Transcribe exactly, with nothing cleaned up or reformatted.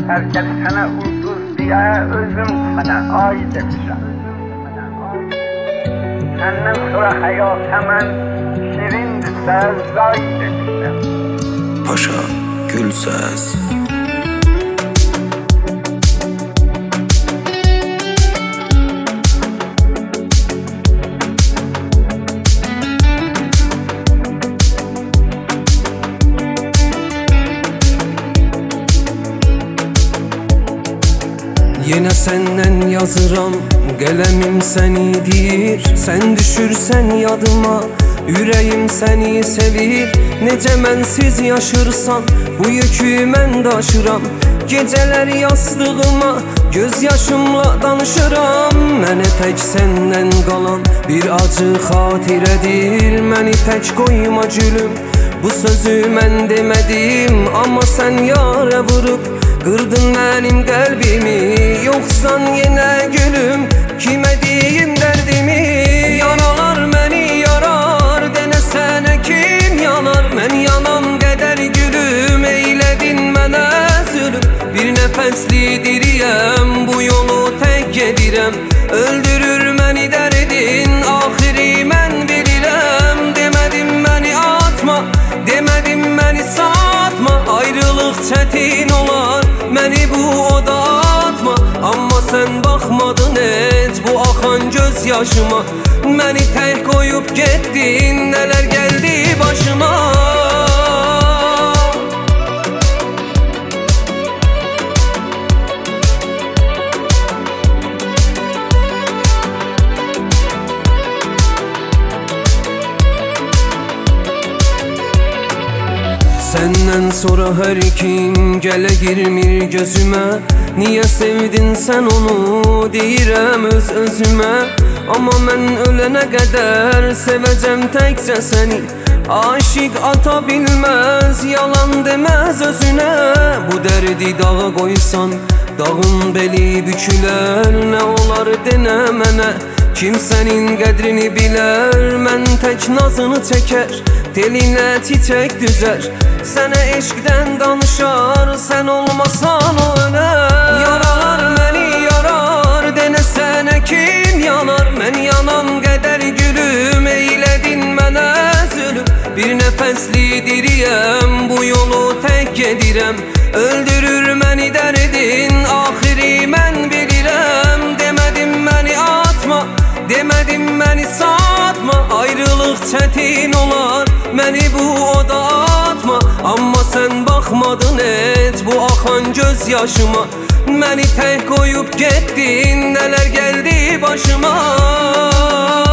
Herkes sana ucuz diye özüm sana ay demişim. Senden sonra hayat hemen şirindirse zay demişim. Paşa Gülses. Yine senden yazıram, qalemim senidir. Sen düşürsen yadıma, yüreğim seni sevir. Necə mənsiz yaşırsan, bu yükü mən daşıram. Geceler yastığıma, göz yaşımla danışıram. Mənə tək səndən qalan bir acı xatirədir. Məni tək qoyma gülüm, bu sözü mən demədim. Amma sən yara vurub qırdın mənim qəlbimi. Yoxsan yenə gülüm, kimə deyim dərdimi. Yaralar məni yarar, denə sənə kim yanar. Mən yanan qədər gülüm, eylədin mənə zülüm. Bir nəfəsli diriyəm, bu yolu tək gedirəm. Öldürür məni dərdin, axiri mən bilirəm. Demədim məni atma, demədim məni satma. Ayrılıq çətin olar, məni bu oda atma. Amma sən baxmadın heç bu axan göz yaşıma. Məni tək qoyub getdin, nələr gəldi başıma. Səndən sonra hər kim gələ girmir gözümə. Niyə sevdin sən onu, deyirəm öz özümə. Amma mən ölənə qədər sevəcəm təkcə səni. Aşiq ata bilməz, yalan deməz özünə. Bu dərdi dağa qoysan, dağın beli bükülər. Nə olar denə mənə, kim sənin qədrini bilər. Mən tək nazını çəkər, telinə çiçək düzər. Sənə eşqdən danışar, sən olmasan o ölər. Yaralar məni yarar, denə sənə kim yanar. Mən yanan qədər gülüm, eylədin mənə zülüm. Bir nəfəsli diriyəm, bu yolu tək gedirəm. Öldürür məni dərdin, axiri mən bilirəm. Demədim məni atma, demədim məni satma. Ayrılıq çətin olar, məni bu oda atma. Amma sən baxmadın heç bu axan göz yaşıma. Məni tək qoyub getdin, nələr gəldi başıma.